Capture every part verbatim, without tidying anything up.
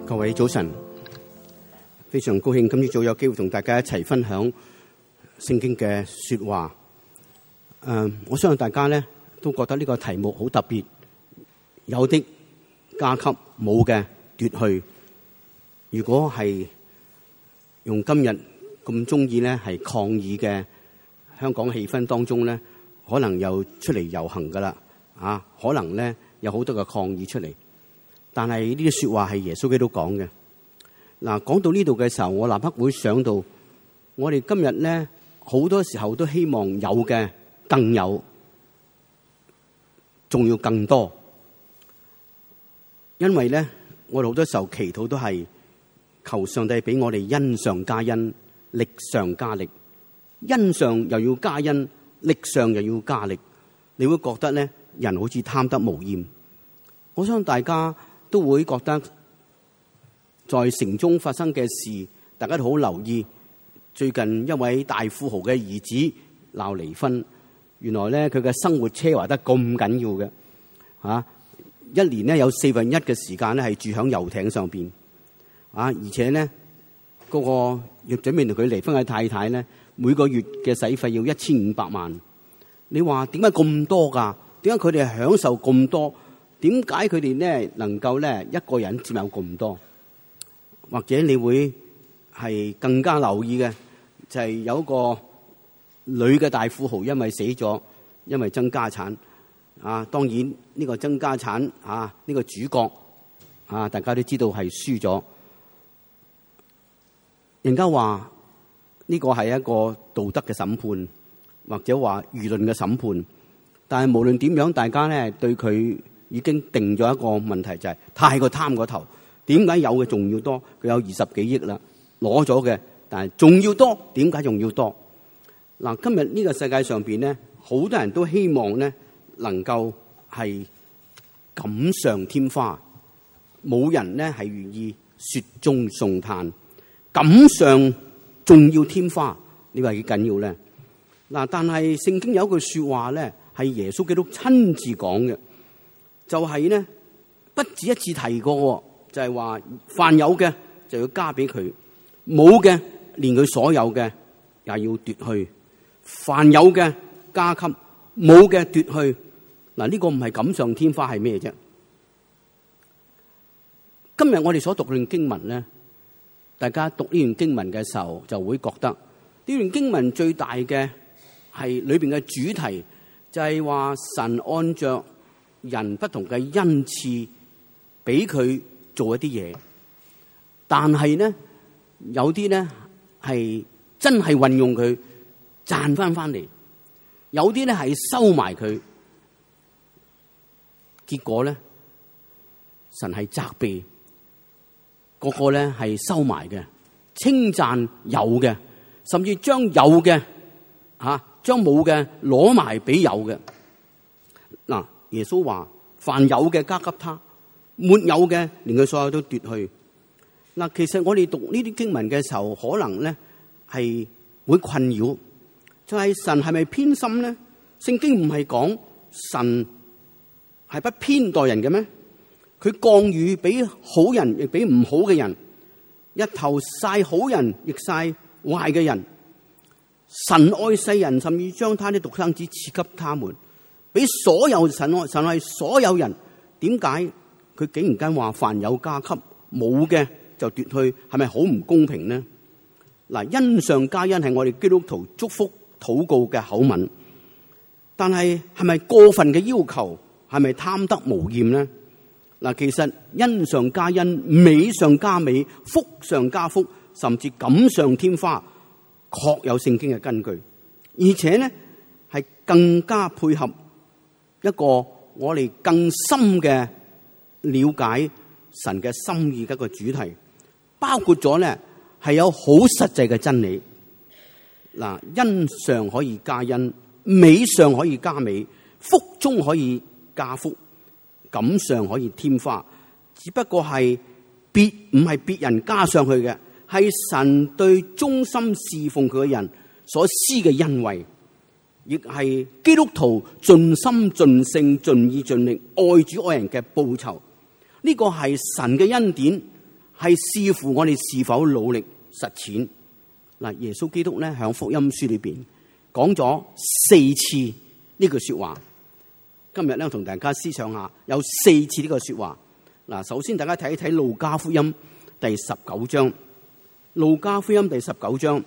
各位早晨，非常高興今朝早有機會同大家一齊分享聖經嘅說話。誒、呃，我相信大家咧都覺得呢個題目好特別，有的加給，冇嘅奪去。如果係用今日咁中意咧係抗議嘅香港氣氛當中咧，可能又出嚟遊行噶啦，啊，可能咧有好多嘅抗議出嚟。但係呢啲說話係耶穌基督講嘅。嗱，講到呢度嘅時候，我立刻會想到，我哋今日咧好多時候都希望有嘅更有，仲要更多。因為咧，我哋好多時候祈禱都係求上帝俾我哋恩上加恩，力上加力。恩上又要加恩，力上又要加力。你會覺得咧，人好似貪得無厭。我相信大家都會覺得，在城中發生嘅事，大家都好留意。最近一位大富豪嘅兒子鬧離婚，原來咧佢嘅生活奢華得咁緊要嘅，啊，一年咧有四分一嘅時間咧係住響遊艇上邊，啊，而且咧嗰個要準備同佢離婚嘅太太咧，每個月嘅使費要一千五百萬。你話點解咁多㗎？點解佢哋享受咁多？點解佢哋咧能夠咧一個人佔有咁多？或者你會係更加留意嘅，就係有一個女嘅大富豪因為死咗，因為爭家產啊。當然呢個爭家產啊，呢個主角啊，大家都知道係輸咗。人家話呢個係一個道德嘅審判，或者話輿論嘅審判。但係無論點樣，大家咧對佢已經定咗一個問題，就係太過貪個頭。點解有嘅仲要多？佢有二十幾億啦，攞咗嘅，但係仲要多。點解仲要多？嗱，今日呢個世界上邊咧，好多人都希望咧能夠係錦上添花，冇人咧係願意雪中送炭。錦上仲要添花，你話幾緊要咧？嗱，但係聖經有一句說話咧，係耶穌基督親自講嘅。就係咧，不止一次提過，就係話凡有嘅就要加俾佢，冇嘅連佢所有嘅也要奪去。凡有嘅加給，冇嘅奪去。嗱，呢個唔係錦上添花係咩啫？今日我哋所讀嘅經文咧，大家讀呢段經文嘅時候就會覺得呢段經文最大嘅係裏邊嘅主題，就係話神按着人不同嘅恩賜，俾佢做一啲嘢，但係咧有啲咧係真係運用佢賺翻翻嚟，有啲咧係收埋佢，結果咧神係責備，個個咧係收埋嘅，稱讚有嘅，甚至將有嘅吓，將冇嘅攞埋俾有嘅。嗱，耶穌話：凡有嘅加給他，沒有嘅連佢所有都奪去。嗱，其實我哋讀呢啲經文嘅時候，可能咧係會困擾，就係神係咪偏心咧？聖經唔係講神係不偏待人嘅咩？佢降雨俾好人，亦俾唔好嘅人；日頭曬好人，亦曬壞嘅人。神愛世人，甚至將他的獨生子賜給他們。俾所有神愛，神愛所有人，點解佢竟然間話凡有加給，冇嘅就奪去？係咪好唔公平呢？嗱，恩上加恩係我哋基督徒祝福禱告嘅口吻，但係係咪過分嘅要求？係咪貪得無厭呢？嗱，其實恩上加恩，美上加美，福上加福，甚至錦上添花，確有聖經嘅根據，而且呢係更加配合一個我哋更深嘅了解神嘅心意嘅一個主題，包括咗咧係有好實際嘅真理。嗱，恩上可以加恩，美上可以加美，福中可以加福，錦上可以添花。只不過係別唔係別人加上去嘅，係神對忠心侍奉佢嘅人所施嘅恩惠。亦係基督徒盡心盡性盡意盡力愛主愛人嘅報酬。呢個係神嘅恩典，係係視乎我哋是否努力實踐。嗱，耶穌基督咧響福音書裏邊講咗四次呢句說話。今日咧同大家思想下，有四次呢個說話。嗱，首先大家睇一睇路加福音第十九章。路加福音第十九章，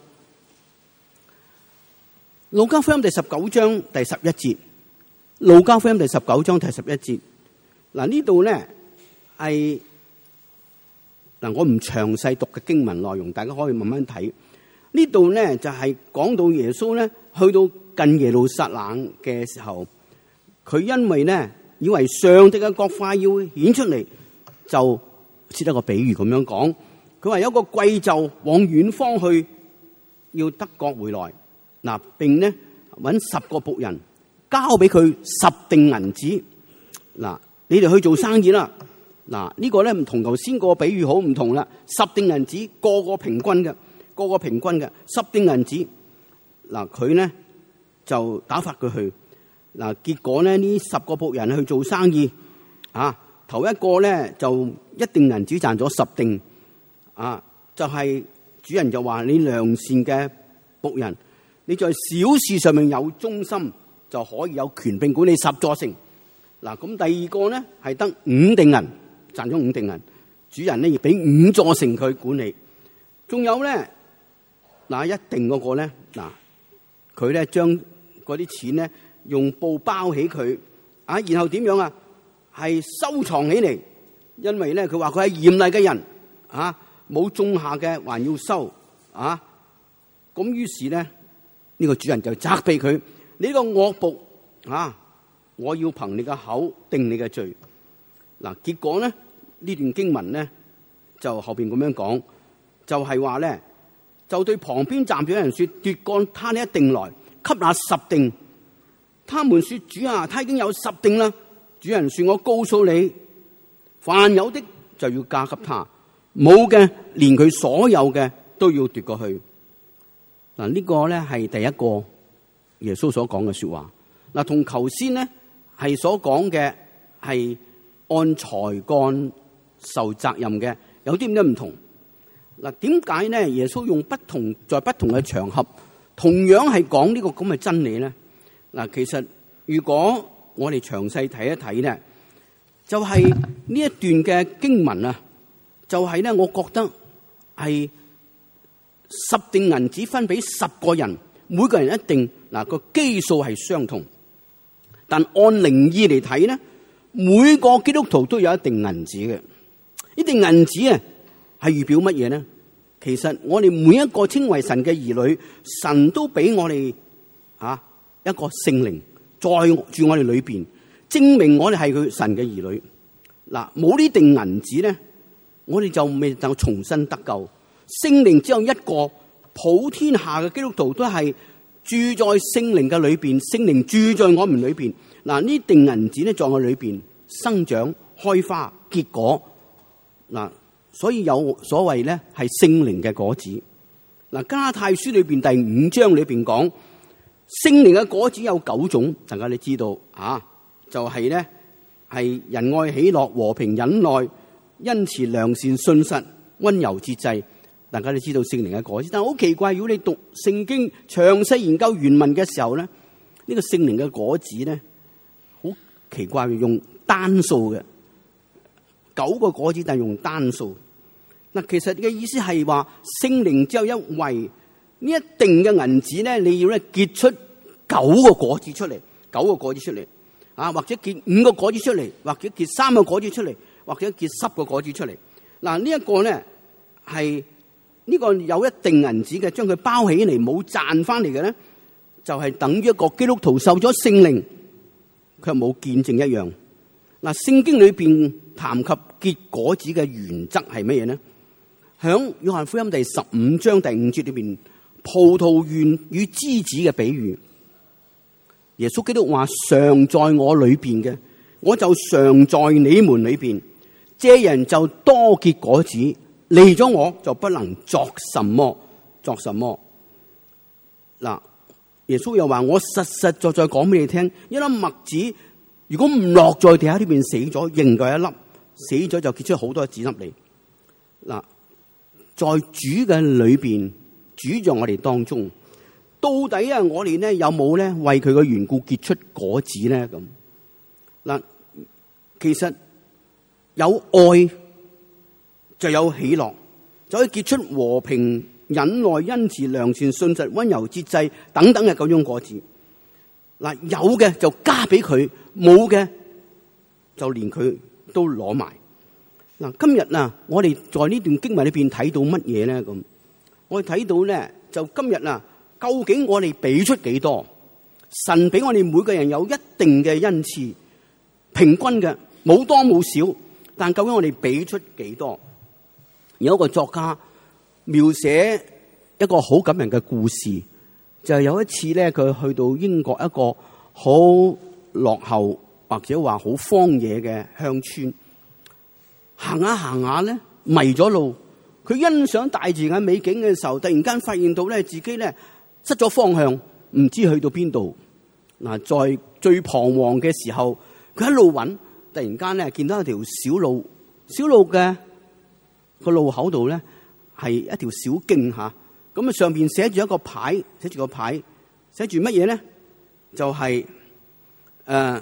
路加福音第十九章第十一節。路加福音第十九章第十一節。嗱，呢度咧係嗱，我唔詳細讀嘅經文內容，大家可以慢慢睇。呢度咧就係講到耶穌咧去到近耶路撒冷嘅時候，佢因為咧以為上帝嘅國快要顯出嚟，就設一個比喻咁樣講。佢話有一個貴胄往遠方去，要得國回來。嗱，並咧搵十個僕人交俾佢十錠銀子。嗱，你哋去做生意啦。嗱，呢個咧唔同頭先個比喻好唔同啦。十錠銀子個個平均嘅，個個平均嘅十錠銀子。嗱，佢咧就打發佢去。嗱，結果咧呢十個僕人去做生意啊，頭一個咧就一錠銀子賺咗十錠。啊，就係、是、主人就話你良善嘅僕人，你在小事上面有忠心，就可以有權柄管理十座城。嗱，咁第二個咧係得五錠銀，賺咗五錠銀，主人咧亦俾五座城佢管理。仲有咧，嗱一錠嗰個咧，嗱佢咧將嗰啲錢咧用布包起佢，啊，然後點樣啊？係收藏起嚟，因為咧佢話佢係嚴厲嘅人，啊。冇種下嘅還要收啊！咁於是咧，呢、這個主人就責備佢：你呢個惡僕啊！我要憑你嘅口定你嘅罪。嗱、啊，結果咧呢段經文咧就後邊咁樣講，就係話咧就對旁邊站住嘅人說：奪過他呢一錠來，給那十錠。他們說：主啊，他已經有十錠啦。主人說：我告訴你，凡有的就要加給他。冇嘅，連佢所有嘅都要奪過去。嗱，呢個咧係第一個耶穌所講嘅說話。嗱，同頭先咧係所講嘅係按才幹受責任嘅，有啲咁多唔同。嗱，點解咧耶穌用不同在不同嘅場合，同樣係講呢個咁嘅真理咧？嗱，其實如果我哋詳細睇一睇咧，就係呢一段嘅經文啊。就係咧，我覺得係十錠銀子分俾十個人，每個人一定嗱個基數係相同，但按靈意嚟睇咧，每個基督徒都有一錠銀子嘅。呢錠銀子啊，係預表乜嘢咧？其實我哋每一個稱為神嘅兒女，神都俾我哋啊一個聖靈在住我哋裏邊，證明我哋係佢神嘅兒女。嗱，冇呢錠銀子咧，我哋就未能夠重新得救。聖靈只有一個，普天下嘅基督徒都係住在聖靈嘅裏邊，聖靈住在我們裏邊。嗱，呢錠銀子咧在我裏邊生長、開花、結果。嗱，所以有所謂咧係聖靈嘅果子。嗱，加拉太書裏邊第五章裏邊講，聖靈嘅果子有九種，大家都知道啊，就係咧係仁愛、喜樂、和平、忍耐、恩慈、良善、信實、溫柔、節制，大家都知道聖靈嘅果子。但係好奇怪，如果你讀聖經詳細研究原文嘅時候咧，呢、這個聖靈嘅果子咧，好奇怪，用單數嘅九個果子，但係用單數。嗱，其實嘅意思係話聖靈只有一位，呢一定嘅銀子咧，你要咧結出九個果子出嚟，九個果子出嚟啊，或者結五個果子出嚟，或者結三個果子出嚟，或者結十個果子出嚟。嗱，呢一個咧係呢個有一定銀子嘅，將佢包起嚟冇賺翻嚟嘅咧，就係等於一個基督徒受咗聖靈，卻冇見證一樣。嗱，聖經裏邊談及結果子嘅原則係乜嘢呢？響約翰福音第十五章第五節裏邊，葡萄園與枝子嘅比喻，耶穌基督話：常在我裏邊嘅，我就常在你們裏邊。這人就多結果子，離咗我就不能作什麼，作什麼。嗱，耶穌又話：我實實在在講俾你聽，一粒麥子如果唔落在地下呢邊死咗，仍在一粒，死咗就結出好多子粒嚟。 嗱，在主嘅裏邊，主在我哋當中，到底啊，我哋咧有冇咧為佢嘅緣故結出果子咧？咁嗱，其實有愛就有喜樂，就可以結出和平、忍耐、恩慈、良善、信實、溫柔、節制等等嘅九種果子。嗱，有嘅就加俾佢，冇嘅就連佢都攞埋。嗱，今日啊，我哋在呢段經文裏邊睇到乜嘢咧？咁我哋睇到咧，就今日啊，究竟我哋俾出幾多？神俾我哋每個人有一定嘅恩賜，平均嘅，冇多冇少。但究竟我哋俾出幾多？有一個作家描寫一個好感人嘅故事，就係有一次咧，佢去到英國一個好落後或者話好荒野嘅鄉村，行下行下咧迷咗路，佢欣賞大自然嘅美景嘅時候，突然間發現到咧自己咧失咗方向，唔知去到邊度。嗱，在最彷徨嘅時候，佢一路揾，突然間咧見到一條小路，小路嘅個路口度咧係一條小徑吓，咁啊上邊寫住一個牌，寫住個牌，寫住乜嘢咧？就係、是、誒、uh,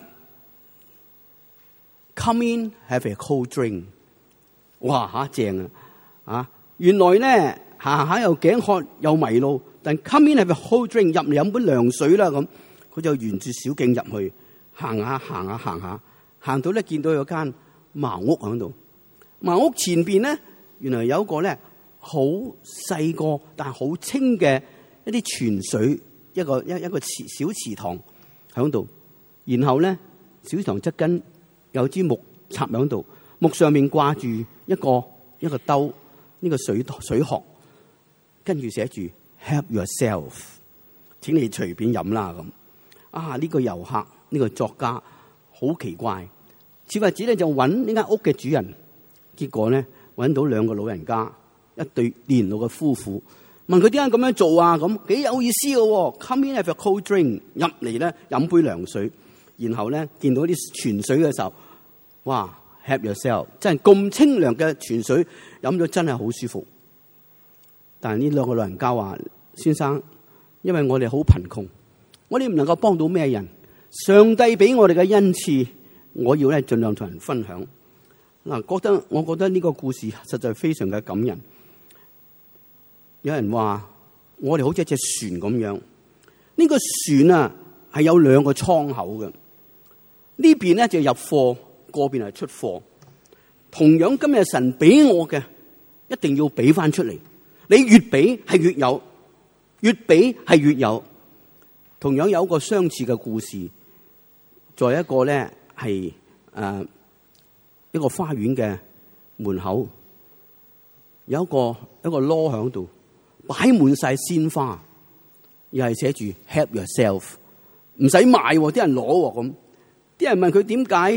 come in have a cold drink。哇吓正啊！啊，原來咧行下又頸渴又迷路，但 come in have a cold drink 入嚟飲杯涼水啦咁，佢就沿住小徑入去，行下行下行下，行到咧見到有間茅屋喺度，茅屋前邊咧原來有一個咧好細個但係好清嘅一啲泉水，一個一一個池小池塘喺度，然後咧小池塘側根有支木插喺度，木上面掛住一個一個兜，呢、這個水水殼，跟住寫住 Help yourself， 請你隨便飲啦咁。啊！呢、這個遊客呢、這個作家好奇怪，似乎子咧就揾呢間屋嘅主人，結果咧揾到兩個老人家，一對年老嘅夫婦，問佢點解咁樣做啊？咁幾有意思嘅 ，Come in have a cold drink， 入嚟咧飲杯涼水，然後咧見到啲泉水嘅時候，哇 ！Help yourself， 真係咁清涼嘅泉水飲咗真係好舒服。但係呢兩個老人家話：先生，因為我哋好貧窮，我哋唔能夠幫到咩人。上帝俾我哋嘅恩賜，我要咧盡量同人分享。嗱，覺得我覺得呢個故事實在非常嘅感人。有人話我哋好似一隻船咁樣，呢個船啊係有兩個倉口嘅，呢邊咧就入貨，嗰邊係出貨。同樣今日神俾我嘅，一定要俾翻出嚟。你越俾係越有，越俾係越有。同樣有一個相似嘅故事，在一個咧係誒一個花園嘅門口，有一個一個籮喺度，擺滿晒鮮花，又係寫住 Help yourself， 唔使賣，啲人攞咁。啲人問佢點解？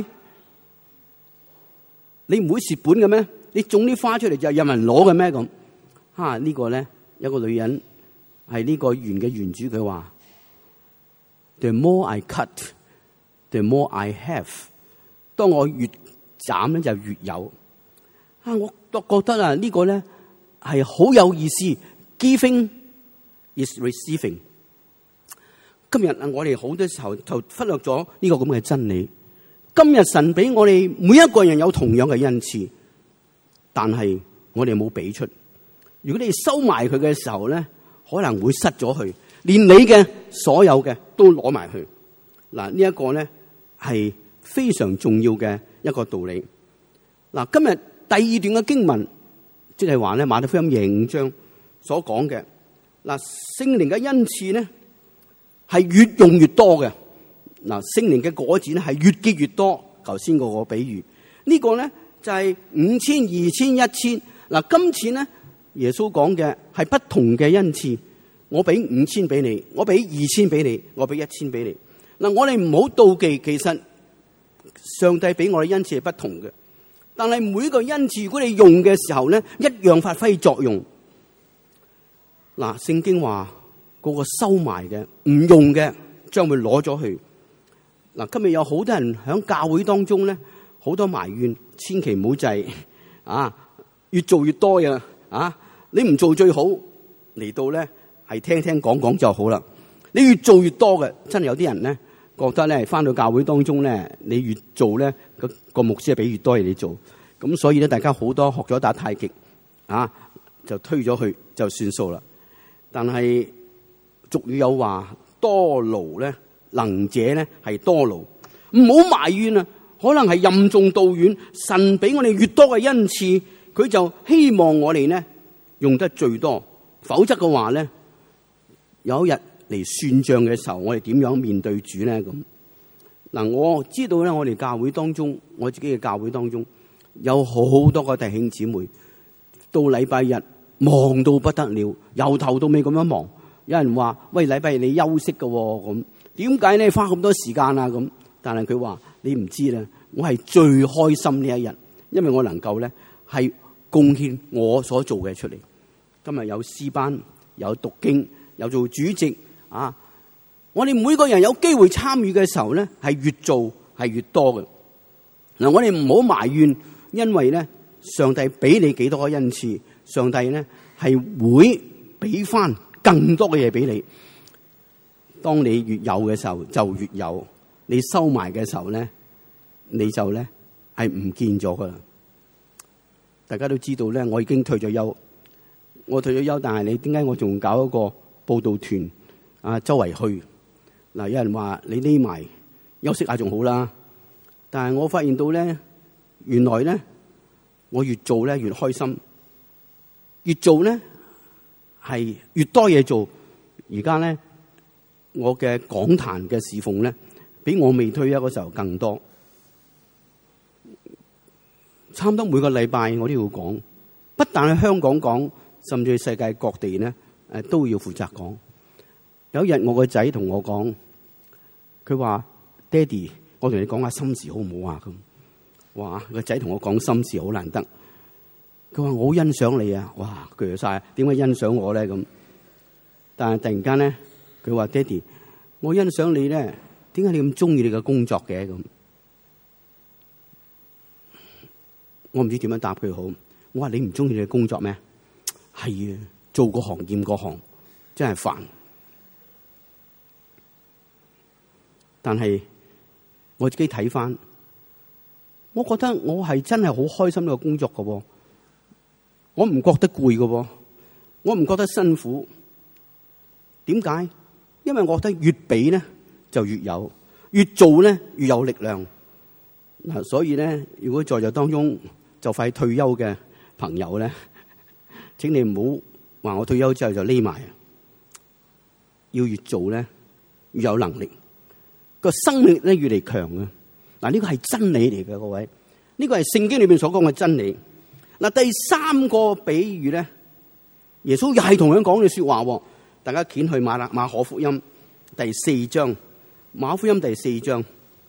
你唔會蝕本嘅咩？你種啲花出嚟就有人攞嘅咩？咁啊，呢個咧有個女人係呢個園嘅園主，佢話 The more I cut, the more I have。當我越斬咧就越有。啊，我都覺得啊呢個咧係好有意思。Giving is receiving。今日啊，我哋好多時候就忽略咗呢個咁嘅真理。今日神俾我哋每一個人有同樣嘅恩賜，但係我哋冇俾出。如果你收埋佢嘅時候咧，可能會失咗去，連你嘅所有嘅都攞埋去。嗱，呢一個咧係非常重要嘅一個道理。嗱，今日第二段嘅經文，即係話咧馬太福音廿五章所講嘅，嗱，聖靈嘅恩賜咧係越用越多嘅。嗱，聖靈嘅果子咧係越結越多。頭先嗰個比喻，呢個咧就係五千、二千、一千。嗱，今次咧耶穌講嘅係不同嘅恩賜。我俾五千俾你，我俾二千俾你，我俾一千俾你。嗱，我哋唔好妒忌，其實上帝俾我哋恩賜係不同嘅，但係每個恩賜如果你用嘅時候咧，一樣發揮作用。嗱，聖經話嗰個收埋嘅唔用嘅，將會攞咗去。嗱，今日有好多人喺教會當中咧，好多埋怨，千祈唔好制啊！ 越做越多呀，啊！你唔做最好，嚟到咧係聽聽講講就好啦。你越做越多嘅，真係有啲人咧覺得咧翻到教會當中咧，你越做咧個個牧師係俾越多嘢你做，咁所以咧大家好多學咗打太極啊，就推咗去就算數啦。但係俗語有話，多勞咧能者咧係多勞，唔好埋怨啊！可能係任重道遠，神俾我哋越多嘅恩賜，佢就希望我哋咧用得最多，否則嘅話咧，有一日嚟算賬嘅時候，我哋點樣面對主咧？咁嗱，我知道咧，我哋教會當中，我自己嘅教會當中有好多個弟兄姊妹，到禮拜日忙到不得了，由頭到尾咁樣忙。有人話：喂，禮拜日你休息嘅喎，咁點解咧花咁多時間啊？咁但係佢話：你唔知啦，我係最開心呢一日，因為我能夠咧係貢獻我所做嘅出嚟。今日有詩班，有讀經，有做主席啊！我哋每個人有機會參與嘅時候咧，係越做係越多嘅。嗱，我哋唔好埋怨，因為咧上帝俾你幾多個恩賜，上帝咧係會俾翻更多嘅嘢俾你。當你越有嘅時候，就越有。你收埋嘅時候咧，你就咧係唔見咗噶啦。大家都知道咧，我已經退咗休，我退咗休，但係你點解我仲搞一個報道團啊？周圍去嗱，有人話你匿埋休息下仲好啦，但係我發現到咧，原來咧我越做咧越開心，越做咧係越多嘢做。而家咧我嘅講壇嘅侍奉咧，比我未退休嗰時候更多，差唔多每個禮拜我都要講，不但喺香港講，甚至世界各地咧誒都要負責講。有一日我個仔同我講，佢話：爹哋，我同你講下心事好唔好啊？咁，哇！個仔同我講心事好難得。佢話：我好欣賞你啊！哇，鋸晒，點解欣賞我咧？咁，但係突然間咧，佢話：爹哋，我欣賞你咧。點解你咁中意你嘅工作嘅？咁我唔知點樣答佢好。我話：你唔中意你嘅工作咩？係啊，做個行厭個行，真係煩。但係我自己睇翻，我覺得我係真係好開心呢個工作嘅。我唔覺得攰嘅，我唔覺得辛苦。點解？因為我覺得越俾咧，就越有，越做咧越有力量嗱。所以咧，如果在座當中就快退休嘅朋友咧，請你唔好話我退休之後就匿埋，要越做咧越有能力，個生命力咧越嚟強啊！嗱，呢個係真理嚟嘅，各位，呢個係聖經裏邊所講嘅真理。嗱，第三個比喻咧，耶穌又係同樣講嘅說話，大家掀去馬馬可福音第四章。馬可福音第四章，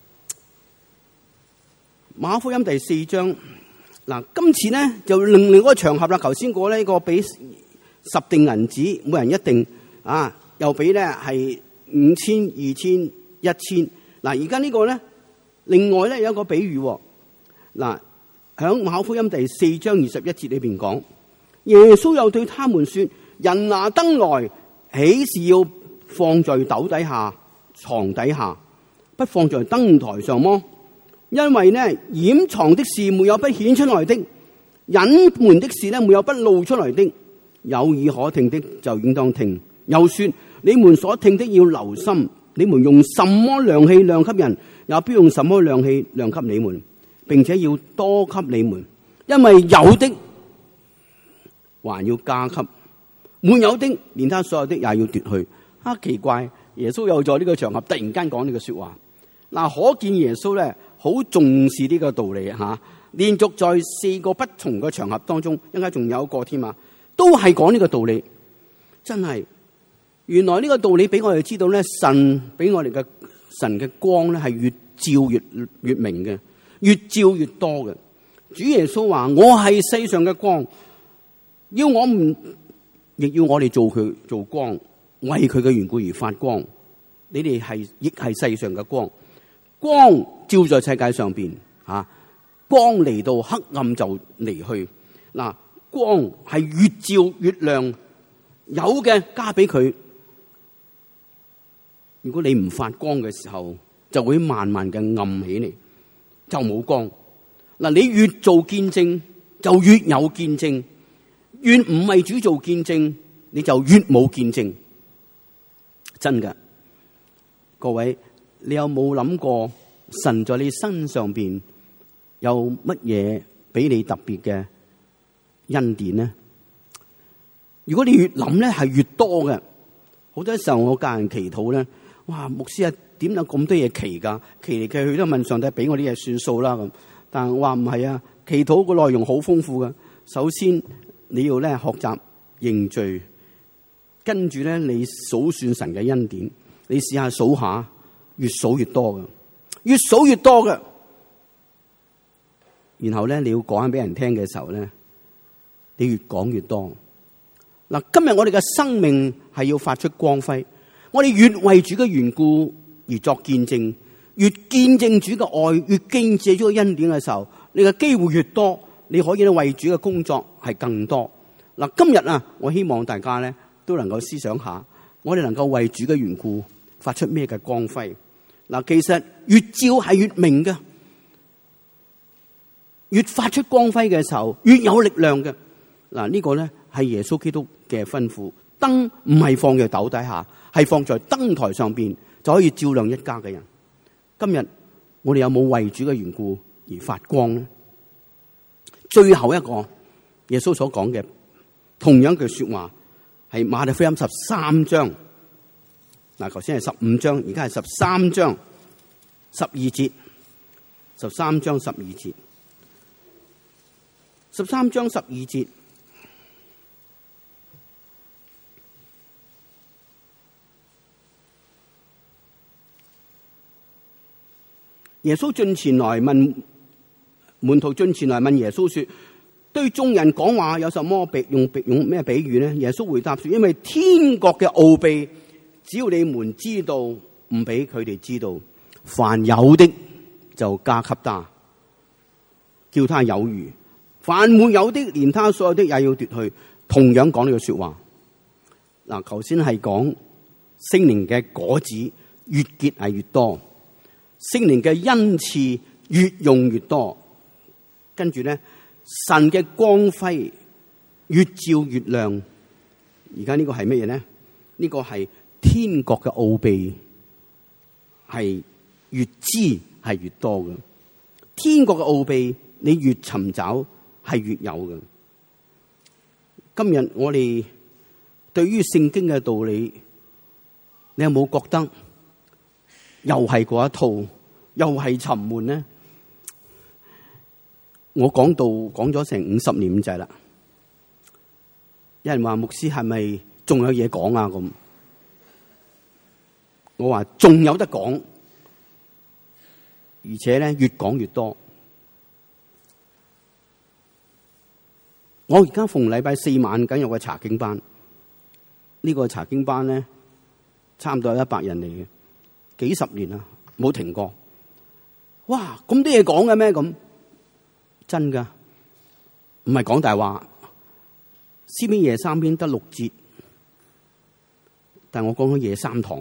馬可福音第四章嗱，今次咧就另另一個場合啦。頭先嗰呢個俾十錠銀子，每人一錠啊，又俾咧係五千、二千、一千。嗱，而家呢個咧，另外咧有一個比喻嗱，響馬可福音第四章二十一節裏邊講，耶穌又對他們說：人拿燈來，豈是要放在斗底下、床底下，不放在燈台上麼？因為呢，掩藏的事沒有不顯出來的，隱瞞的事呢沒有不露出來的。有耳可聽的就應當聽。又說：你們所聽的要留心，你們用什麼量器量給人，也必用什麼量器量給你們，並且要多給你們，因為有的還要加給，沒有的連他所有的也要奪去。啊，奇怪！耶穌又在呢個場合突然間講呢個說話，嗱，可見耶穌咧好重視呢個道理吓。連續在四個不同嘅場合當中，應該仲有一個添啊，都係講呢個道理。真係，原來呢個道理俾我哋知道咧，神俾我哋嘅神嘅光咧係越照越越明嘅，越照越多嘅。主耶穌話：我係世上嘅光，要我唔亦要我哋做佢做光。為佢嘅緣故而發光，你哋係亦係世上嘅光，光照在世界上邊，吓光嚟到黑暗就離去。嗱， 光係越照越亮，有嘅加俾佢。如果你唔發光嘅時候，就會慢慢嘅暗起嚟，就冇光。嗱，你越做見證，就越有見證；越唔係主做見證，你就越冇見證。真㗎，各位，你有冇諗過神在你身上邊有乜嘢俾你特別嘅恩典呢？如果你越諗咧，係越多嘅。好多時候我教人祈禱咧，哇，牧師啊，點有咁多嘢祈噶？祈嚟祈去都問上帝俾我啲嘢算數啦咁。但係我話唔係啊，祈禱個內容好豐富噶。首先你要咧學習認罪，跟住咧你數算神嘅恩典，你試下數下，越數越多噶，越數越多噶。然後咧你要講俾人聽嘅時候咧，你越講越多。嗱，今日我哋嘅生命係要發出光輝，我哋越為主嘅緣故而作見證，越見證主嘅愛，越見證主嘅恩典嘅時候，你嘅機會越多，你可以咧為主嘅工作係更多。嗱，今日啊，我希望大家咧都能夠思想下，我哋能夠為主嘅緣故發出咩嘅光輝。嗱，其實越照係越明嘅，越發出光輝嘅時候，越有力量嘅。嗱，呢個咧係耶穌基督嘅吩咐。燈唔係放在斗底下，係放在燈台上邊，就可以照亮一家嘅人。今日我哋有冇為主嘅緣故而發光呢？最後一個耶穌所講嘅同樣句說話係馬太福音十三章。嗱，頭先係十五章，而家係十三章十二節。十三章十二節，十三章十二節。耶穌進前來問門徒進前來問耶穌說：對眾人講話有什麼比用用咩比喻呢？耶穌回答說：因為天國嘅奧秘，只要你們知道，唔俾佢哋知道。凡有的就加給他，叫他有餘；凡沒有的，連他所有的也要奪去。同樣講呢句說話。嗱，頭先係講聖靈嘅果子越結係越多。聖靈嘅恩賜越用越多，跟住咧神嘅光輝越照越亮。而家呢個係乜嘢咧？呢個係天國嘅奧秘，係越知係越多嘅。天國嘅奧秘，你越尋找係越有嘅。今日我哋對於聖經嘅道理，你有冇覺得又係嗰一套，又係沉悶呢？我講到講咗成五十年咁滯啦。有人話牧師係咪仲有嘢講啊？咁我話仲有得講，而且咧越講越多。我而家逢禮拜四晚梗有個查經班，呢個查經班咧差唔多有一百人嚟嘅，幾十年啦，冇停過。哇！咁啲嘢講嘅咩？咁真噶，唔係講大話。詩篇廿三篇得六節，但係我講咗廿三堂，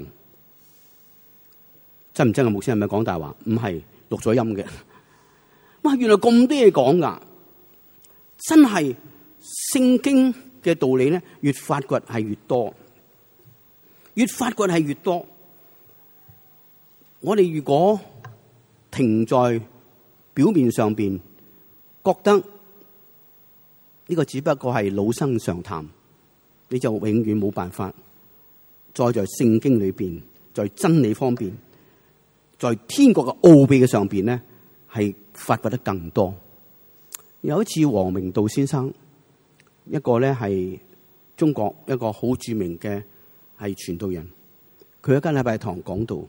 真唔真嘅？牧師係咪講大話？唔係，錄咗音嘅。哇！原來咁多嘢講噶，真係聖經嘅道理咧，越發掘係越多，越發掘係越多。我哋如果停在表面上邊，覺得呢個只不過係老生常談，你就永遠冇辦法再在聖經裏邊，在真理方面，在天國嘅奧秘嘅上邊咧，係發掘得更多。有一次王明道先生，一個咧係中國一個好著名嘅係傳道人，佢一間禮拜堂講道。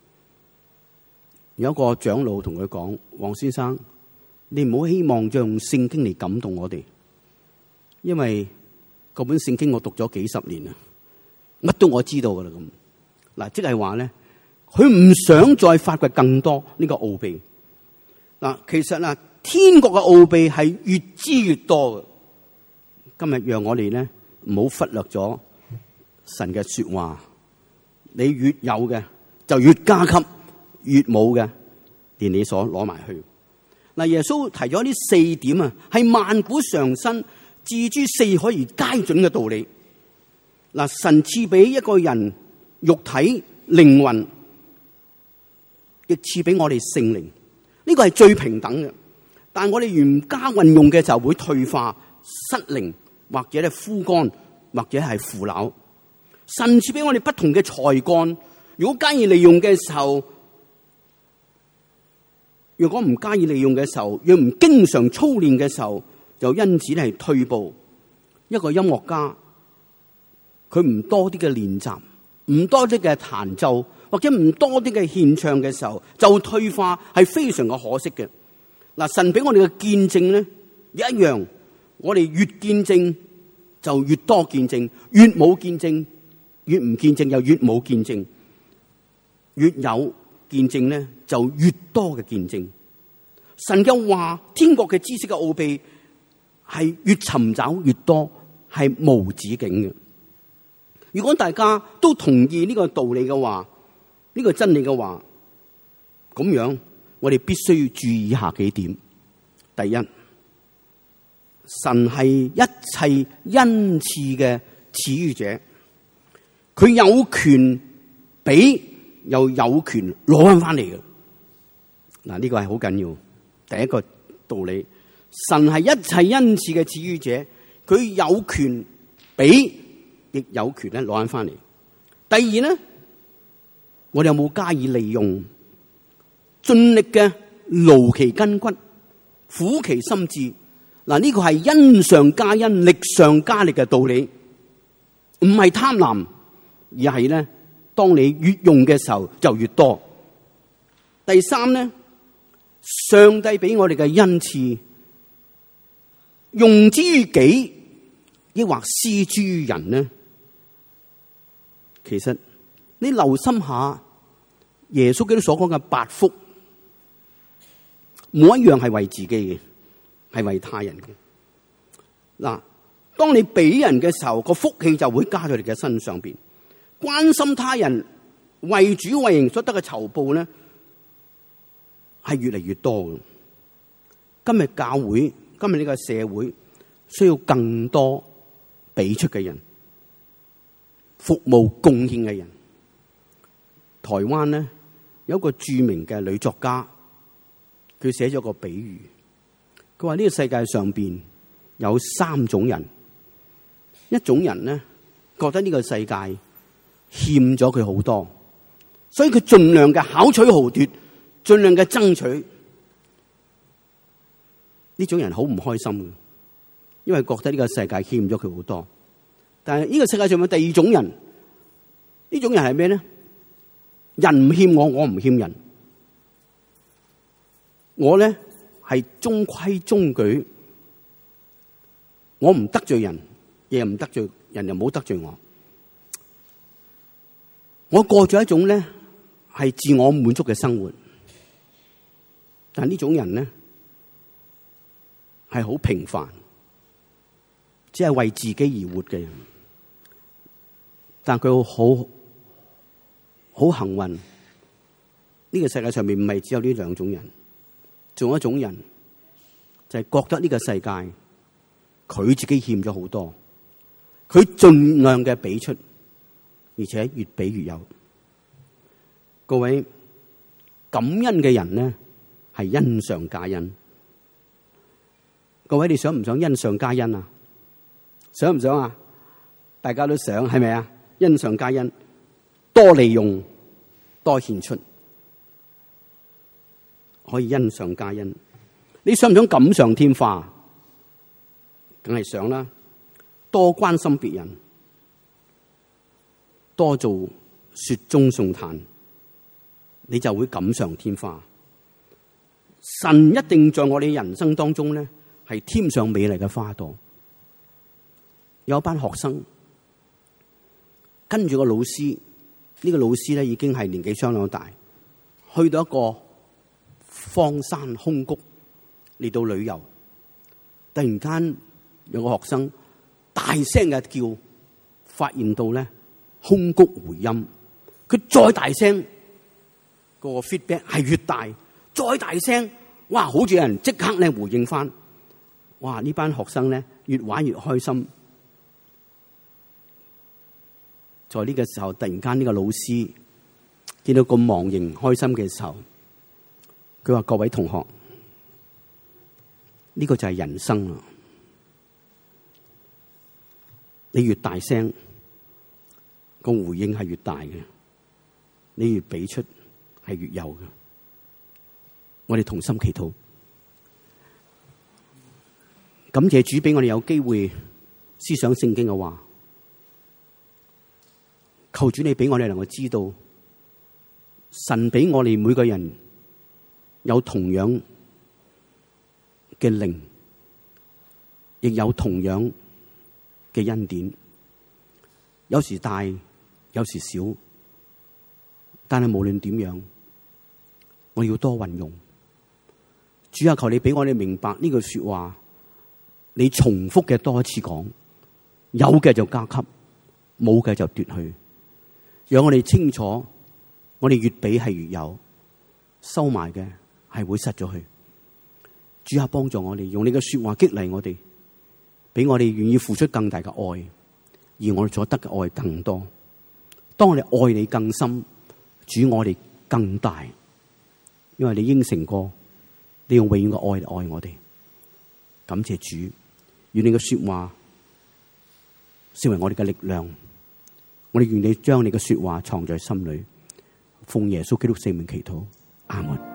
有一個長老同佢講：黃先生，你唔好希望再用聖經嚟感動我哋，因為嗰本聖經我讀咗幾十年啦，乜都我知道噶啦咁。嗱，即係話咧，佢唔想再發掘更多呢個奧秘。嗱，其實啊，天國嘅奧秘係越知越多嘅， 今日讓我哋咧唔好忽略咗神嘅說話。你越有嘅就越加給，越冇嘅連你所攞埋去。嗱，耶穌提咗呢四點啊，係萬古常新、置諸四海而皆準嘅道理。嗱，神賜俾一個人肉體、靈魂，亦賜俾我哋聖靈，呢個係最平等嘅。但係我哋嚴加運用嘅就會退化、失靈，或者係枯乾，或者係腐朽。神賜俾我哋不同嘅才幹，如果加以利用嘅時候，如果唔加以利用嘅時候，若唔經常操練嘅時候，就因此係退步。一個音樂家，佢唔多啲嘅練習，唔多啲嘅彈奏，或者唔多啲嘅獻唱嘅時候，就退化，係非常嘅可惜嘅。嗱，神俾我哋嘅見證咧，一樣，我哋越見證就越多見證，越冇見證，越唔見證又越冇見證，越有見證咧就越多嘅見證。神嘅話，天國嘅知識嘅奧秘係越尋找越多，係無止境嘅。如果大家都同意呢個道理嘅話，呢個真理嘅話，咁樣我哋必須要注意以下幾點。第一，神係一切恩賜嘅賜予者，佢有權俾，又有權攞翻翻嚟嘅。嗱，呢個係好緊要。第一個道理，神係一切恩賜嘅賜予者，佢有權俾，亦有權咧攞翻翻嚟。第二咧，我哋有冇加以利用？盡力嘅勞其筋骨，苦其心志。嗱，呢個係恩上加恩，力上加力嘅道理，唔係貪婪，而係咧，當你越用嘅時候就越多。第三咧，上帝俾我哋嘅恩賜，用之於己，抑或施之於人呢？其實你留心下耶穌基督所講嘅八福，冇一樣係為自己嘅，係為他人嘅。嗱，當你俾人嘅時候，個福氣就會加在你嘅身上邊。關心他人，為主為人所得嘅酬報咧，係越嚟越多嘅。今日教會，今日呢個社會需要更多俾出嘅人，服務貢獻嘅人。台灣咧有一個著名嘅女作家，佢寫咗個比喻，佢話呢個世界上邊有三種人，一種人咧覺得呢個世界欠咗佢好多，所以佢盡量嘅巧取豪奪，盡量嘅爭取。呢種人好唔開心嘅，因為覺得呢個世界欠咗佢好多。但係呢個世界上有第二種人，呢種人係咩咧？人唔欠我，我唔欠人。我咧係中規中矩，我唔得罪人，亦唔得罪人，又冇得罪我。我過咗一種咧係自我滿足嘅生活。但係呢種人咧係好平凡，只係為自己而活嘅人。但佢好好幸運，呢個世界上面唔係只有呢兩種人，仲有一種人就係覺得呢個世界佢自己欠咗好多，佢盡量嘅俾出，而且越俾越有。各位，感恩嘅人咧係恩上加恩。各位，你想唔想恩上加恩啊？想唔想啊？大家都想，係咪啊？恩上加恩，多利用，多獻出，可以恩上加恩。你想唔想錦上添花？梗係想啦。多關心別人，多做雪中送炭，你就會錦上添花。神一定在我哋人生當中咧，係添上美麗嘅花朵。有一班學生跟住個老師，呢個老師咧已經係年紀相當大，去到一個荒山空谷嚟到旅遊。突然間有個學生大聲嘅叫，發現到咧空谷回音。佢再大聲，個 feedback 係越大，再大聲，哇！好似有人即刻咧回應翻，哇！呢班學生咧越玩越開心。在呢個時候，突然間呢個老師見到咁忘形開心嘅時候，佢話：各位同學，呢個就係人生啊！你越大聲，個回應係越大嘅；你越俾出，係越有嘅。我哋同心祈禱，感謝主俾我哋有機會思想聖經嘅話。求主你俾我哋能夠知道，神俾我哋每個人有同樣嘅靈，亦有同樣嘅恩典，有時大，有時小，但係無論點樣，我要多運用。主啊，求你俾我哋明白呢句說話，你重複嘅多一次講，有嘅就加給，冇嘅就奪去。讓我哋清楚，我哋越俾係越有，收埋嘅係會失咗去。主啊，幫助我哋，用你嘅說話激勵我哋，俾我哋願意付出更大嘅愛，而我哋所得嘅愛更多。當我哋愛你更深，主我哋更大，因為你應承過，你用永遠嘅愛嚟愛我哋。感謝主，願你嘅說話成為我哋嘅力量。我哋願你將你嘅說話藏在心裏，奉耶穌基督聖名祈禱，阿門。